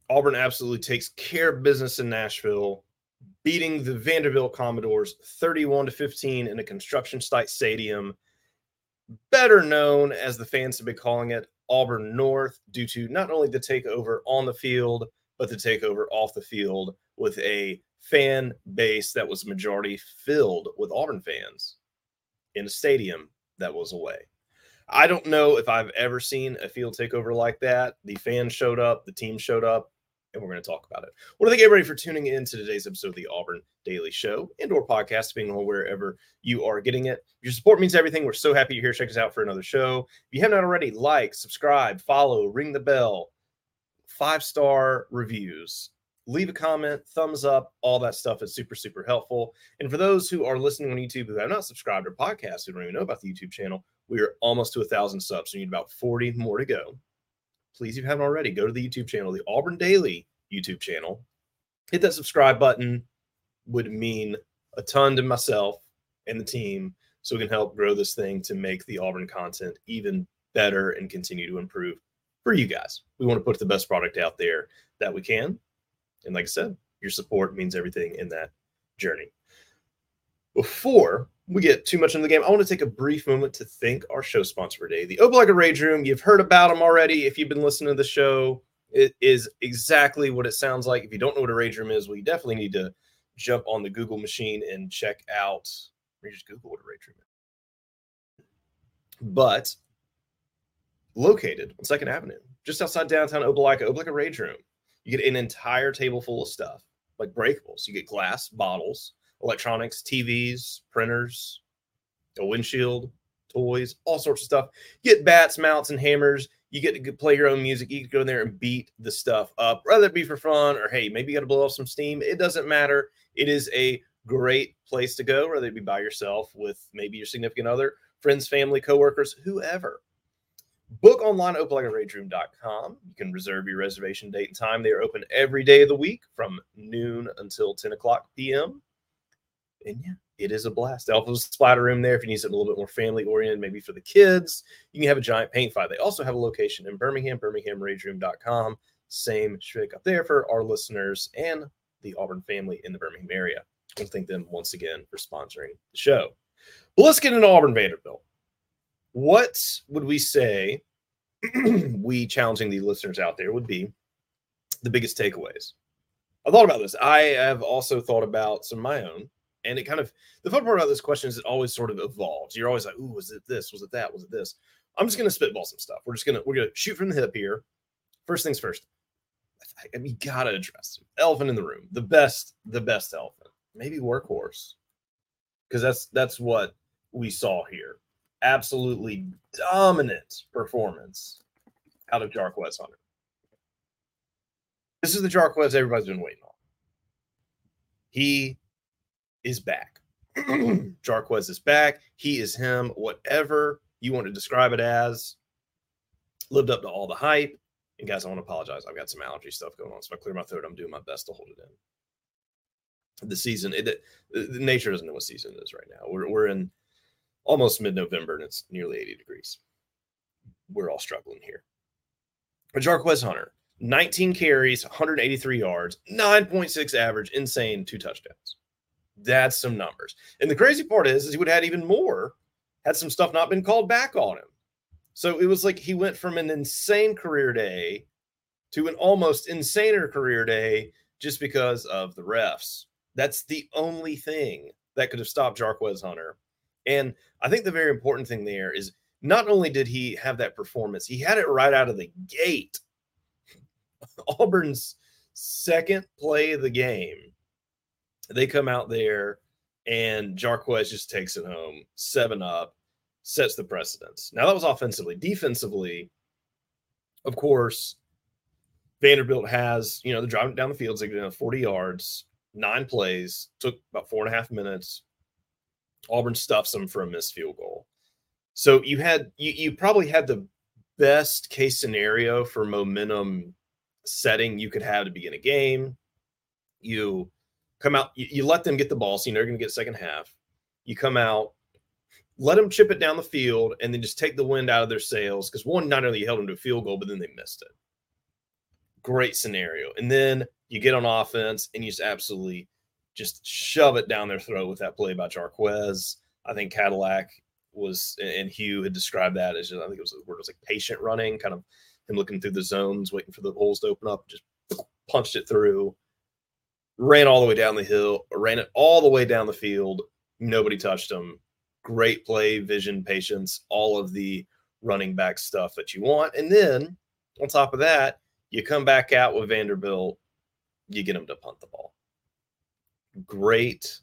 Auburn absolutely takes care of business in Nashville, beating the Vanderbilt Commodores 31-15 in a construction site stadium, better known as the fans have been calling it Auburn North, due to not only the takeover on the field, but the takeover off the field with a fan base that was majority filled with Auburn fans in a stadium that was away. I don't know if I've ever seen a field takeover like that. The fans showed up, the team showed up, and we're going to talk about it. Well, I get ready for tuning in to today's episode of the Auburn Daily Show and/or podcast, depending on wherever you are getting it. Your support means everything. We're so happy you're here. Check us out for another show. If you haven't already, like, subscribe, follow, ring the bell, 5-star reviews. Leave a comment, thumbs up, all that stuff is super, super helpful. And for those who are listening on YouTube who have not subscribed or podcasts, who don't even know about the YouTube channel, we are almost to 1,000 subs. So we need about 40 more to go. Please, if you haven't already, go to the YouTube channel, the Auburn Daily YouTube channel. Hit that subscribe button. Would mean a ton to myself and the team, so we can help grow this thing to make the Auburn content even better and continue to improve for you guys. We want to put the best product out there that we can. And like I said, your support means everything in that journey. Before we get too much into the game, I want to take a brief moment to thank our show sponsor for today, the Opelika Rage Room. You've heard about them already. If you've been listening to the show, it is exactly what it sounds like. If you don't know what a Rage Room is, well, you definitely need to jump on the Google machine and check out, or just Google what a Rage Room is. But located on 2nd Avenue, just outside downtown Opelika Rage Room, you get an entire table full of stuff, like breakables. You get glass, bottles, electronics, TVs, printers, a windshield, toys, all sorts of stuff. You get bats, mounts, and hammers. You get to play your own music. You can go in there and beat the stuff up, whether it be for fun or, hey, maybe you got to blow off some steam. It doesn't matter. It is a great place to go, whether it be by yourself, with maybe your significant other, friends, family, coworkers, whoever. Book online at opelikarageroom.com. You can reserve your reservation date and time. They are open every day of the week from noon until 10 o'clock p.m. And yeah, it is a blast. They also have a splatter room there if you need something a little bit more family-oriented, maybe for the kids. You can have a giant paint fight. They also have a location in Birmingham, birminghamrageroom.com. Same trick up there for our listeners and the Auburn family in the Birmingham area. I want to thank them once again for sponsoring the show. Well, let's get into Auburn Vanderbilt. What would we say, we challenging the listeners out there, would be the biggest takeaways? I thought about this. I have also thought about some of my own. And it kind of, the fun part about this question is it always sort of evolves. You're always like, ooh, was it this? Was it that? Was it this? I'm just going to spitball some stuff. We're going to shoot from the hip here. First things first. I mean, you got to address it. Elephant in the room. The best elephant. Maybe Workhorse. Because that's what we saw here. Absolutely dominant performance out of Jarquez Hunter. This is the Jarquez everybody's been waiting on. He is back. Jarquez is back. He is him. Whatever you want to describe it as. Lived up to all the hype. And guys, I want to apologize. I've got some allergy stuff going on. So if I clear my throat, I'm doing my best to hold it in. The season, the nature doesn't know what season it is right now. We're in almost mid-November, and it's nearly 80 degrees. We're all struggling here. But Jarquez Hunter, 19 carries, 183 yards, 9.6 average, insane, 2 touchdowns. That's some numbers. And the crazy part is he would have had even more had some stuff not been called back on him. So it was like he went from an insane career day to an almost insaner career day just because of the refs. That's the only thing that could have stopped Jarquez Hunter. And I think the very important thing there is not only did he have that performance, he had it right out of the gate. Auburn's second play of the game, they come out there and Jarquez just takes it home, 7-up, sets the precedence. Now, that was offensively. Defensively, of course, Vanderbilt has, they're driving down the field, so they get 40 yards, 9 plays, took about 4.5 minutes. Auburn stuffs them for a missed field goal. So you probably had the best case scenario for momentum setting you could have to begin a game. You come out, you let them get the ball, so they're going to get second half. You come out, let them chip it down the field, and then just take the wind out of their sails. Because one, not only you held them to a field goal, but then they missed it. Great scenario. And then you get on offense and you just absolutely just shove it down their throat with that play by Jarquez. I think Cadillac was, and Hugh had described that as, I think it was the word was like patient running, kind of him looking through the zones, waiting for the holes to open up, just punched it through, ran all the way down the hill, ran it all the way down the field. Nobody touched him. Great play, vision, patience, all of the running back stuff that you want. And then on top of that, you come back out with Vanderbilt, you get them to punt the ball. Great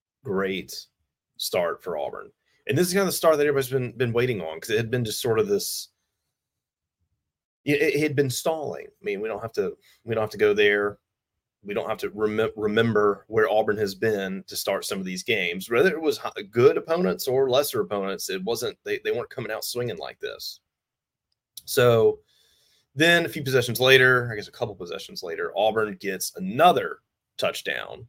start for Auburn. And this is kind of the start that everybody's been waiting on, because it had been just sort of this, it had been stalling. I mean, we don't have to go there. We don't have to remember where Auburn has been to start some of these games. Whether it was good opponents or lesser opponents, it wasn't, they weren't coming out swinging like this. So then a few possessions later, I guess a couple possessions later, Auburn gets another touchdown.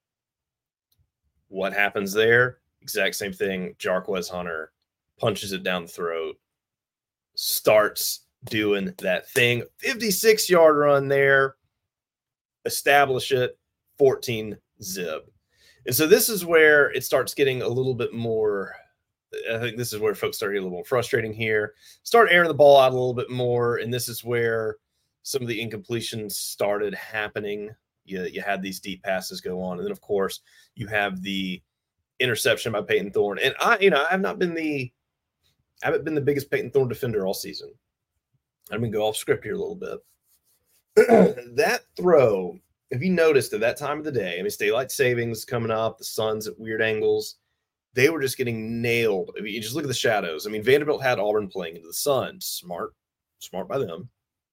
What happens there? Exact same thing. Jarquez Hunter punches it down the throat, starts doing that thing. 56-yard run there. Establish it, 14 zip. And so this is where it starts getting a little bit more, I think this is where folks start getting a little more frustrating here. Start airing the ball out a little bit more, and this is where some of the incompletions started happening. You had these deep passes go on, and then, of course, you have the interception by Peyton Thorne. And I haven't been the biggest Peyton Thorne defender all season. I'm going to go off script here a little bit. That throw, if you noticed at that time of the day, I mean, it's daylight savings coming up, the sun's at weird angles. They were just getting nailed. I mean, you just look at the shadows. I mean, Vanderbilt had Auburn playing into the sun. Smart by them.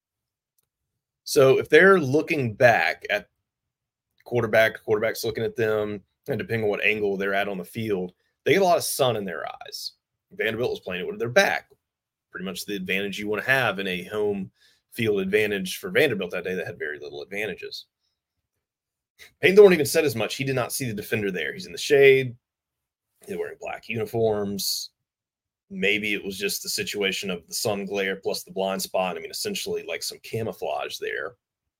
So if they're looking back at quarterback's looking at them, and depending on what angle they're at on the field, they get a lot of sun in their eyes. Vanderbilt was playing it with their back. Pretty much the advantage you want to have in a home field advantage for Vanderbilt that day that had very little advantages. Peyton Thorne even said as much. He did not see the defender there. He's in the shade. They're wearing black uniforms. Maybe it was just the situation of the sun glare plus the blind spot. I mean, essentially like some camouflage there.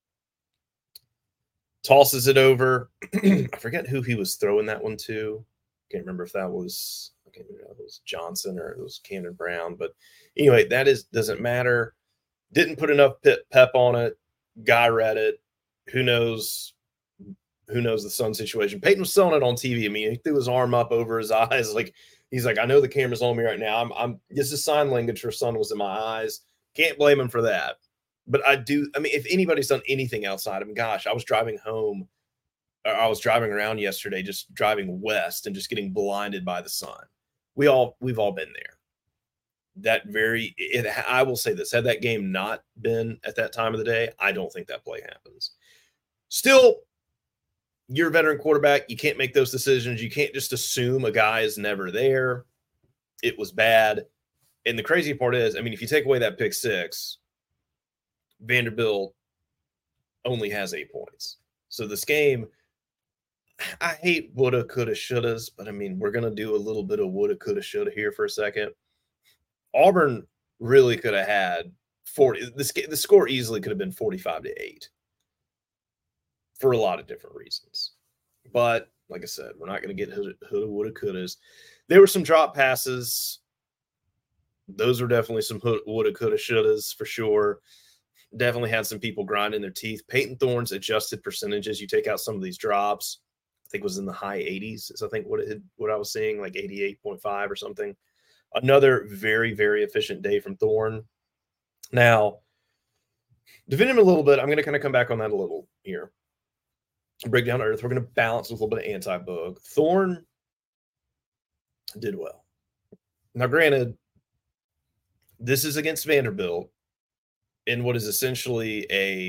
Tosses it over. I forget who he was throwing that one to. Can't remember if that was, Johnson or it was Camden Brown. But anyway, doesn't matter. Didn't put enough pep on it. Guy read it. Who knows the sun situation. Peyton was selling it on TV. I mean, he threw his arm up over his eyes. Like, he's like, I know the camera's on me right now. This is sign language for sun was in my eyes. Can't blame him for that. But if anybody's done anything outside, I mean, gosh, I was driving around yesterday, just driving west and just getting blinded by the sun. We've all been there. I will say this, had that game not been at that time of the day, I don't think that play happens. Still, you're a veteran quarterback. You can't make those decisions. You can't just assume a guy is never there. It was bad. And the crazy part is, I mean, if you take away that pick six, Vanderbilt only has 8 points. So this game, I hate woulda, coulda, shouldas, but I mean, we're going to do a little bit of woulda, coulda, shoulda here for a second. Auburn really could have had 40. The score easily could have been 45-8 for a lot of different reasons. But like I said, we're not going to get woulda, woulda, couldas. There were some drop passes. Those were definitely some woulda, coulda, shouldas for sure. Definitely had some people grinding their teeth. Peyton Thorne's adjusted percentages, you take out some of these drops, I think it was in the high 80s. Is I think what I was seeing, like 88.5 or something. Another very, very efficient day from Thorne. Now, defend him a little bit. I'm going to kind of come back on that a little here. Break down earth. We're going to balance with a little bit of anti-bug. Thorne did well. Now, granted, this is against Vanderbilt in what is essentially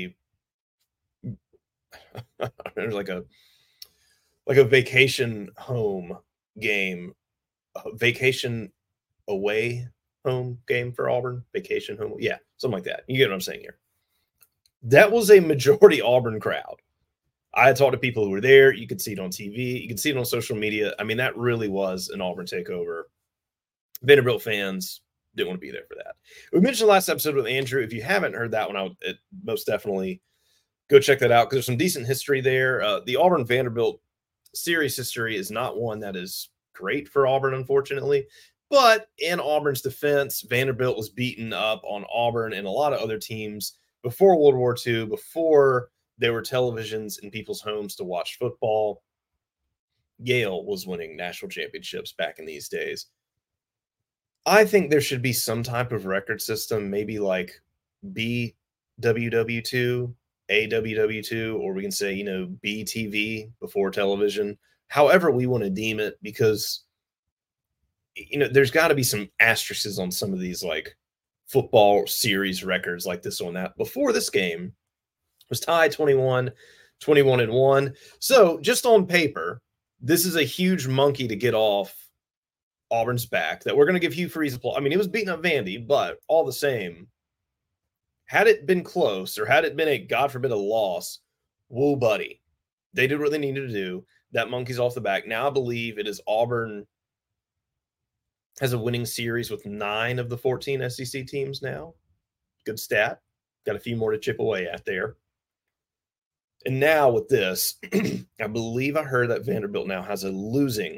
like a vacation home game, vacation away home game for Auburn, vacation home. Yeah, something like that. You get what I'm saying here. That was a majority Auburn crowd. I had talked to people who were there. You could see it on TV. You could see it on social media. I mean, that really was an Auburn takeover. Vanderbilt fans didn't want to be there for that. We mentioned last episode with Andrew. If you haven't heard that one, it most definitely Go check that out because there's some decent history there. The Auburn Vanderbilt series history is not one that is great for Auburn, unfortunately. But in Auburn's defense, Vanderbilt was beaten up on Auburn and a lot of other teams before World War II, before there were televisions in people's homes to watch football. Yale was winning national championships back in these days. I think there should be some type of record system, maybe like BWW2, AWW2, or we can say, BTV before television, however we want to deem it, because, there's got to be some asterisks on some of these like football series records like this one that before this game was tied 21-1. So just on paper, this is a huge monkey to get off Auburn's back that we're going to give Hugh Freeze applause. I mean, he was beating up Vandy, but all the same, had it been close or had it been a, God forbid, a loss, woo, buddy. They did what they needed to do. That monkey's off the back. Now I believe it is Auburn has a winning series with 9 of the 14 SEC teams now. Good stat. Got a few more to chip away at there. And now with this, I believe I heard that Vanderbilt now has a losing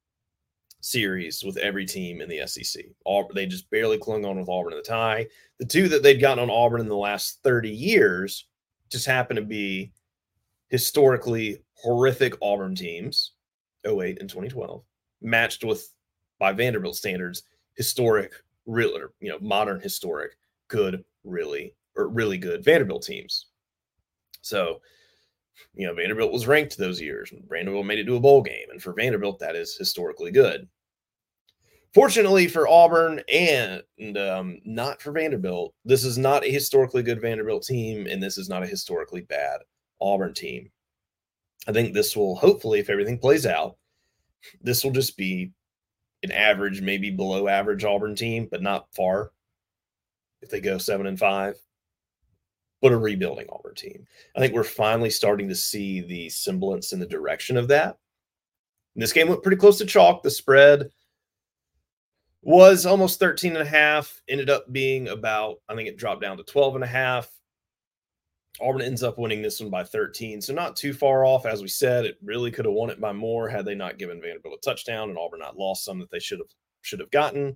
series with every team in the SEC. They just barely clung on with Auburn in the tie. The two that they'd gotten on Auburn in the last 30 years just happen to be historically horrific Auburn teams, 2008 and 2012, matched with, by Vanderbilt standards, historic, real, or, modern historic, good, really good Vanderbilt teams. So, Vanderbilt was ranked those years. Vanderbilt made it to a bowl game. And for Vanderbilt, that is historically good. Fortunately for Auburn and not for Vanderbilt, this is not a historically good Vanderbilt team, and this is not a historically bad Auburn team. I think this will, hopefully, if everything plays out, this will just be an average, maybe below average Auburn team, but not far if they go 7-5. But a rebuilding Auburn team. I think we're finally starting to see the semblance in the direction of that. And this game went pretty close to chalk. The spread was almost 13.5, ended up being about, I think it dropped down to 12.5. Auburn ends up winning this one by 13. So not too far off. As we said, it really could have won it by more had they not given Vanderbilt a touchdown and Auburn not lost some that they should have gotten.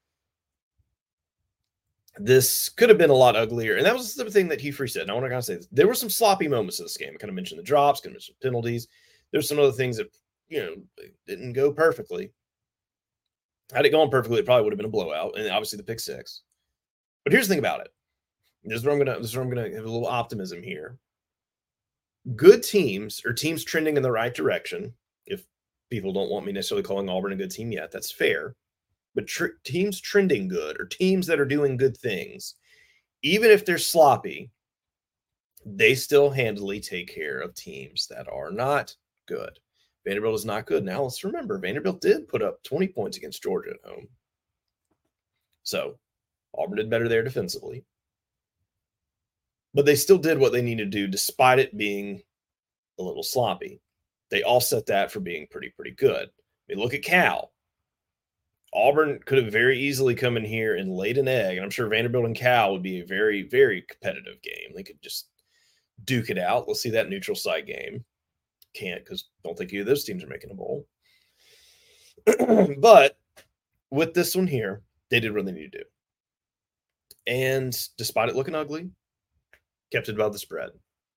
This could have been a lot uglier. And that was the thing that Hugh Freeze said. And I want to kind of say this. There were some sloppy moments in this game. I kind of mentioned the drops, kind of mentioned penalties. There's some other things that, didn't go perfectly. Had it gone perfectly, it probably would have been a blowout. And obviously the pick six. But here's the thing about it. This is where I'm gonna have a little optimism here. Good teams, or teams trending in the right direction, if people don't want me necessarily calling Auburn a good team yet, that's fair. But teams trending good, or teams that are doing good things, even if they're sloppy, they still handily take care of teams that are not good. Vanderbilt is not good. Now, let's remember, Vanderbilt did put up 20 points against Georgia at home. So, Auburn did better there defensively. But they still did what they needed to do, despite it being a little sloppy. They offset that for being pretty good. I mean, look at Cal. Auburn could have very easily come in here and laid an egg, and I'm sure Vanderbilt and Cal would be a very, very competitive game. They could just duke it out. Let's see that neutral site game. Can't, because don't think either of those teams are making a bowl. But with this one here, they did what they needed to do. And despite it looking ugly, kept it above the spread.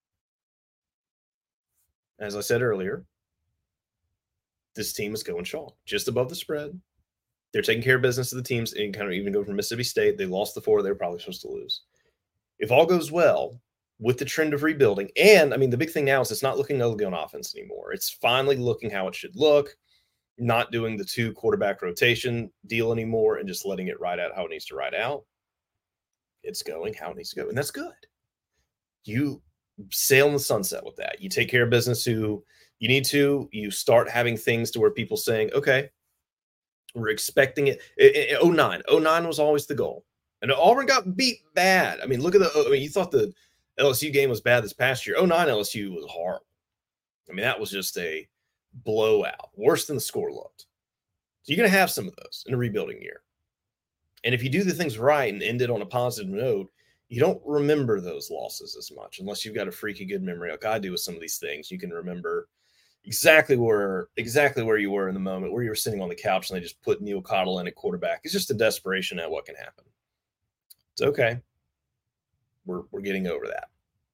As I said earlier, this team is going chalk, just above the spread. They're taking care of business to the teams, and kind of even go from Mississippi State. They lost the 4 they were probably supposed to lose. If all goes well with the trend of rebuilding, and I mean, the big thing now is it's not looking ugly on offense anymore. It's finally looking how it should look, not doing the 2 quarterback rotation deal anymore and just letting it ride out how it needs to ride out. It's going how it needs to go, and that's good. You sail in the sunset with that. You take care of business who you need to. You start having things to where people saying, okay, we're expecting it. 09 was always the goal. And Auburn got beat bad. I mean, look at you thought the LSU game was bad this past year. 09 LSU was horrible. I mean, that was just a blowout, worse than the score looked. So you're going to have some of those in a rebuilding year. And if you do the things right and end it on a positive note, you don't remember those losses as much unless you've got a freaky good memory like I do with some of these things. You can remember exactly where you were in the moment, where you were sitting on the couch and they just put Neil Cottle in at quarterback. It's just a desperation at what can happen. It's okay. We're getting over that.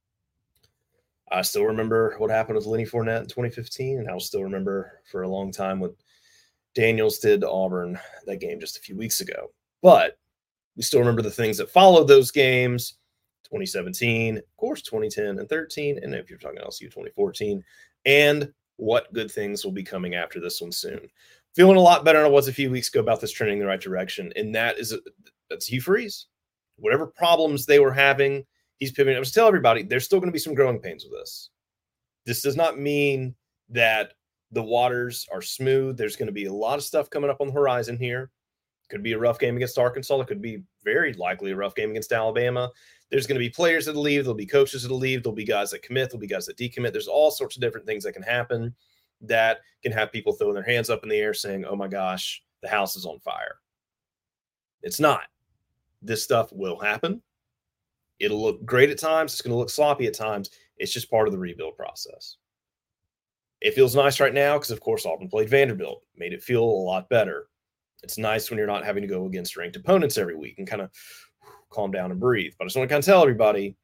I still remember what happened with Lenny Fournette in 2015, and I'll still remember for a long time what Daniels did to Auburn that game just a few weeks ago. But we still remember the things that followed those games, 2017, of course, 2010 and 13, and if you're talking LSU, 2014, and what good things will be coming after this one soon. Feeling a lot better than I was a few weeks ago about this trending in the right direction, and that's Hugh Freeze. Whatever problems they were having, he's pivoting. I was telling everybody there's still going to be some growing pains with this. This does not mean that the waters are smooth. There's going to be a lot of stuff coming up on the horizon here. Could be a rough game against Arkansas. It could be very likely a rough game against Alabama. There's going to be players that'll leave. There'll be coaches that'll leave. There'll be guys that commit. There'll be guys that decommit. There's all sorts of different things that can happen that can have people throwing their hands up in the air saying, oh my gosh, the house is on fire. It's not. This stuff will happen. It'll look great at times. It's going to look sloppy at times. It's just part of the rebuild process. It feels nice right now because, of course, Auburn played Vanderbilt. Made it feel a lot better. It's nice when you're not having to go against ranked opponents every week and kind of calm down and breathe. But I just want to kind of tell everybody,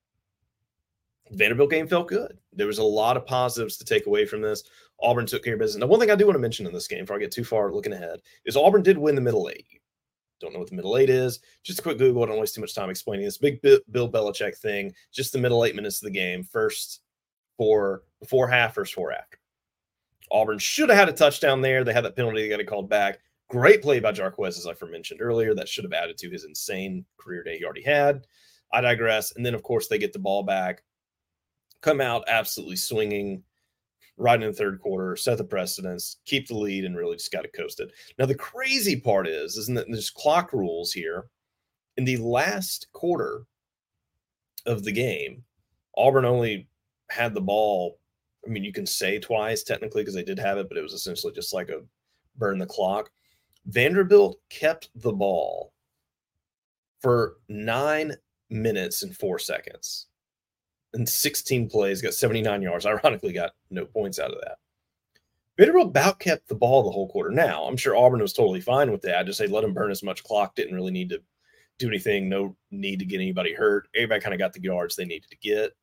the Vanderbilt game felt good. There was a lot of positives to take away from this. Auburn took care of business. Now, one thing I do want to mention in this game before I get too far looking ahead is Auburn did win the middle eight. Don't know what the middle eight is. Just a quick Google. I don't waste too much time explaining this big Bill Belichick thing. Just the middle 8 minutes of the game. First for before half, first four after. Auburn should have had a touchdown there. They had that penalty. They got it called back. Great play by Jarquez, as I mentioned earlier. That should have added to his insane career day he already had. I digress. And then, of course, they get the ball back. Come out absolutely swinging right in the third quarter, set the precedence, keep the lead, and really just got to coast it. Now, the crazy part isn't that there's clock rules here. In the last quarter of the game, Auburn only had the ball. I mean, you can say twice technically because they did have it, but it was essentially just like a burn the clock. Vanderbilt kept the ball for 9 minutes and 4 seconds. And 16 plays, got 79 yards. Ironically, got no points out of that. Vanderbilt about kept the ball the whole quarter. Now, I'm sure Auburn was totally fine with that. Just say let them burn as much clock. Didn't really need to do anything. No need to get anybody hurt. Everybody kind of got the yards they needed to get.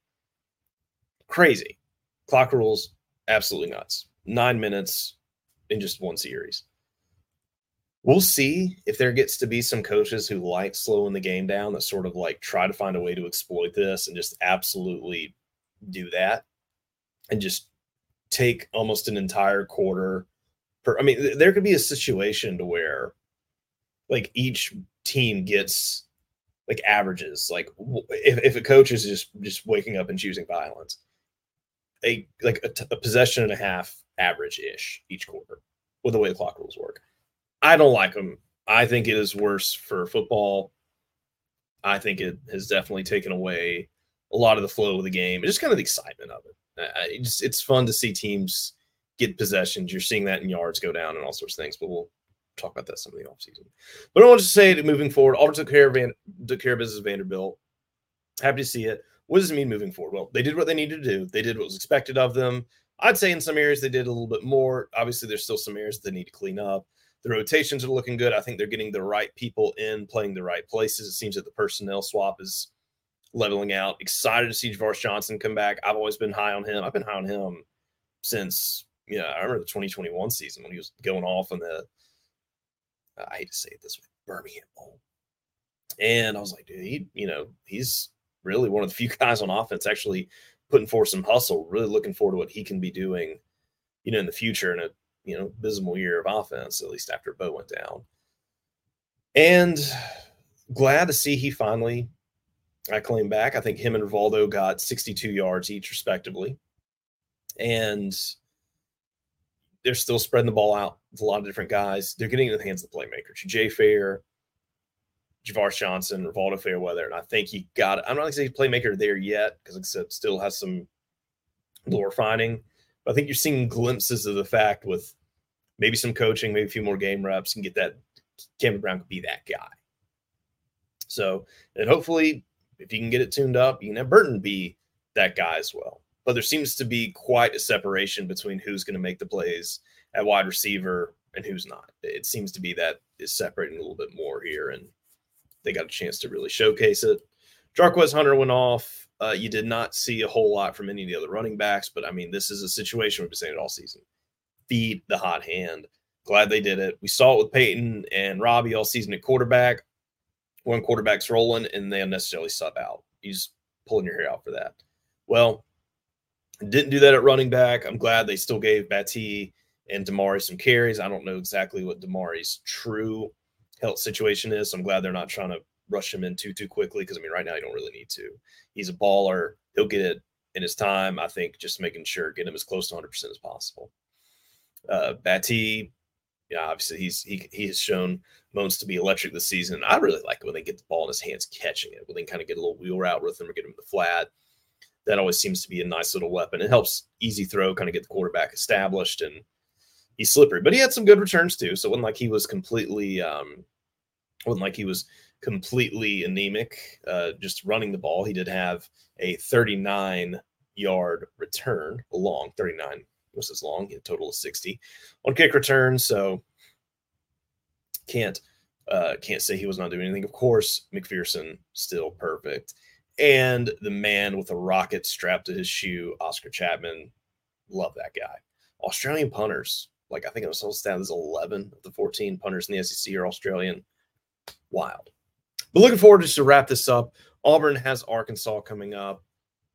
Crazy. Clock rules, absolutely nuts. 9 minutes in just one series. We'll see if there gets to be some coaches who like slowing the game down that sort of like try to find a way to exploit this and just absolutely do that and just take almost an entire quarter. I mean, there could be a situation to where like each team gets like averages. Like if a coach is just waking up and choosing violence, a possession and a half average-ish each quarter with the way the clock rules work. I don't like them. I think it is worse for football. I think it has definitely taken away a lot of the flow of the game and just kind of the excitement of it. It's fun to see teams get possessions. You're seeing that in yards go down and all sorts of things, but we'll talk about that some of the offseason. But I want to say that moving forward, Auburn took care of business with Vanderbilt. Happy to see it. What does it mean moving forward? Well, they did what they needed to do. They did what was expected of them. I'd say in some areas they did a little bit more. Obviously, there's still some areas that they need to clean up. The rotations are looking good. I think they're getting the right people in, playing the right places. It seems that the personnel swap is leveling out. Excited to see Javaris Johnson come back. I've always been high on him. I've been high on him since, I remember the 2021 season when he was going off in the, I hate to say it this way, Birmingham Bowl. And I was like, dude, he's really one of the few guys on offense actually putting forth some hustle. Really looking forward to what he can be doing, in the future in a, abysmal year of offense, at least after Bo went down. And glad to see he finally claimed back. I think him and Rivaldo got 62 yards each respectively. And they're still spreading the ball out with a lot of different guys. They're getting into the hands of the playmakers. Jay Fair, Javaris Johnson, Rivaldo Fairweather. And I think he got it. I'm not going to say playmaker there yet because, like I said, still has some little refining. But I think you're seeing glimpses of the fact with maybe some coaching, maybe a few more game reps, and get that Cameron Brown could be that guy. So, and hopefully If you can get it tuned up, you can have Burton be that guy as well. But there seems to be quite a separation between who's going to make the plays at wide receiver and who's not. It seems to be that is separating a little bit more here, and they got a chance to really showcase it. Jarquez Hunter went off. You did not see a whole lot from any of the other running backs, but I mean, this is a situation we've been saying it all season. Feed the hot hand. Glad they did it. We saw it with Peyton and Robbie all season at quarterback. One quarterback's rolling, and they unnecessarily sub out. He's pulling your hair out for that. Well, didn't do that at running back. I'm glad they still gave Battie and Damari some carries. I don't know exactly what Damari's true health situation is. So I'm glad they're not trying to rush him in too quickly because, I mean, right now you don't really need to. He's a baller. He'll get it in his time. I think just making sure, get him as close to 100% as possible. Battie, obviously he has shown moments to be electric this season. I really like it when they get the ball in his hands, catching it, when they kind of get a little wheel route with him or get him in the flat. That always seems to be a nice little weapon. It helps easy throw, kind of get the quarterback established, and he's slippery. But he had some good returns too, so it wasn't like he was completely anemic. Just running the ball, he did have a 39-yard return, a long 39. Was as long, he had a total of 60 on kick return. So can't say he was not doing anything. Of course, McPherson still perfect. And the man with a rocket strapped to his shoe, Oscar Chapman, love that guy. Australian punters, like I think it was whole stat is 11 of the 14 punters in the SEC are Australian. Wild. But looking forward just to wrap this up. Auburn has Arkansas coming up.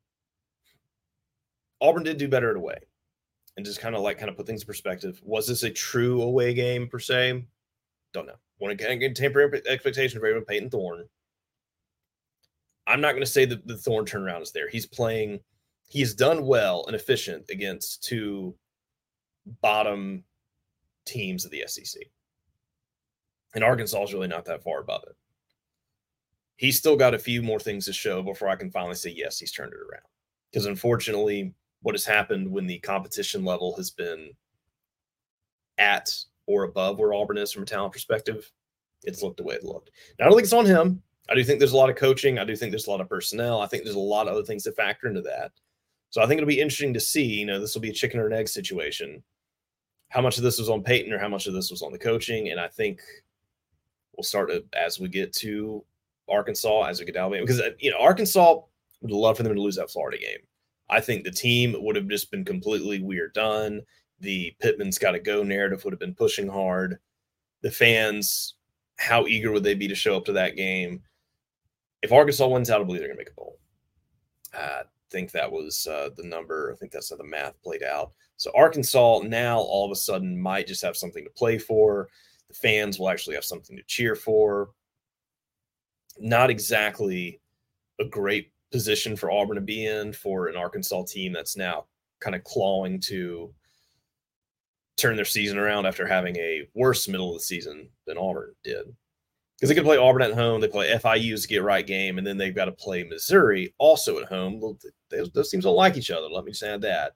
Auburn did do better at away. And just kind of put things in perspective. Was this a true away game per se? Don't know. Want to get temper expectation for everyone. Peyton Thorne. I'm not going to say that the Thorne turnaround is there. He's done well and efficient against two bottom teams of the SEC. And Arkansas is really not that far above it. He's still got a few more things to show before I can finally say, yes, he's turned it around. Because unfortunately, what has happened when the competition level has been at or above where Auburn is from a talent perspective, it's looked the way it looked. Now, I don't think it's on him. I do think there's a lot of coaching. I do think there's a lot of personnel. I think there's a lot of other things that factor into that. So I think it'll be interesting to see, this will be a chicken or an egg situation. How much of this was on Peyton or how much of this was on the coaching? And I think we'll start as we get to Arkansas, as we get to Alabama. Because, Arkansas would love for them to lose that Florida game. I think the team would have just been completely we're done. The Pittman's got to go narrative would have been pushing hard. The fans, how eager would they be to show up to that game? If Arkansas wins out, I believe they're going to make a bowl. I think that was the number. I think that's how the math played out. So Arkansas now all of a sudden might just have something to play for. The fans will actually have something to cheer for. Not exactly a great position for Auburn to be in for an Arkansas team that's now kind of clawing to turn their season around after having a worse middle of the season than Auburn did. Because they can play Auburn at home, they play FIU's get right game, and then they've got to play Missouri also at home. Those teams don't like each other. Let me just add that.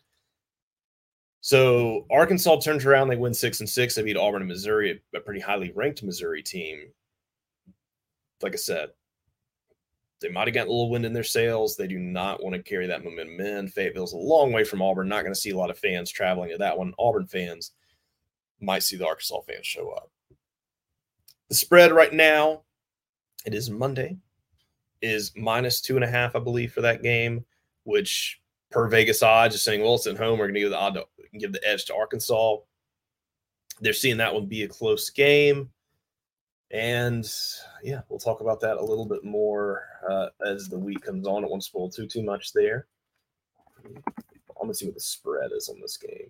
So Arkansas turns around, they win 6-6. They beat Auburn and Missouri, a pretty highly ranked Missouri team. Like I said, they might have gotten a little wind in their sails. They do not want to carry that momentum in. Fayetteville's a long way from Auburn. Not going to see a lot of fans traveling to that one. Auburn fans might see the Arkansas fans show up. The spread right now, it is Monday, is -2.5, I believe, for that game, which per Vegas odds is saying, well, it's at home. We're going to give the edge to Arkansas. They're seeing that one be a close game. And, yeah, we'll talk about that a little bit more as the week comes on. It won't spoil too much there. I'm going to see what the spread is on this game.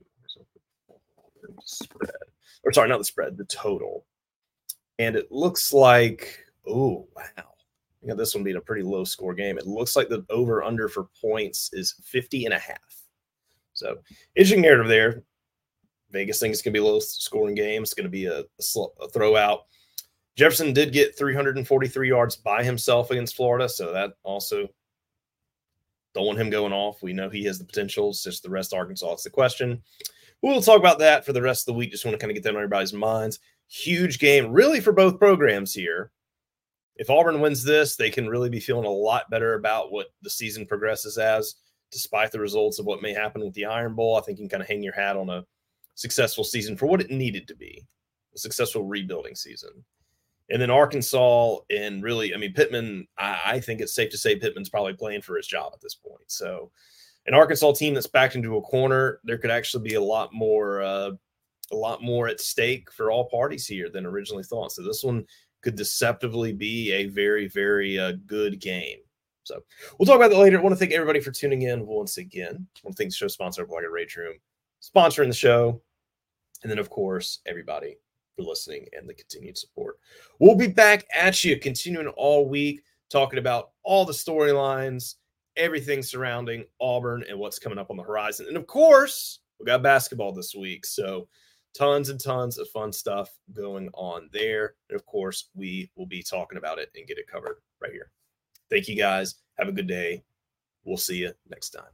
The total. And it looks like, oh, wow. I got this one being a pretty low-score game. It looks like the over-under for points is 50.5. So, interesting narrative there. Vegas thinks it's going to be a low-scoring game. It's going to be a throw-out. Jefferson did get 343 yards by himself against Florida, so that also don't want him going off. We know he has the potential. It's just the rest of Arkansas. It's the question. We'll talk about that for the rest of the week. Just want to kind of get that on everybody's minds. Huge game, really, for both programs here. If Auburn wins this, they can really be feeling a lot better about what the season progresses as, despite the results of what may happen with the Iron Bowl. I think you can kind of hang your hat on a successful season for what it needed to be, a successful rebuilding season. And then Arkansas, and really, I mean, Pittman, I think it's safe to say Pittman's probably playing for his job at this point. So an Arkansas team that's backed into a corner, there could actually be a lot more at stake for all parties here than originally thought. So this one could deceptively be a very, very good game. So we'll talk about that later. I want to thank everybody for tuning in once again. I want to thank the show sponsor, Blogger Rage Room, sponsoring the show. And then, of course, everybody for listening and the continued support. We'll be back at you, continuing all week, talking about all the storylines, everything surrounding Auburn and what's coming up on the horizon. And, of course, we got basketball this week. So tons and tons of fun stuff going on there. And, of course, we will be talking about it and get it covered right here. Thank you, guys. Have a good day. We'll see you next time.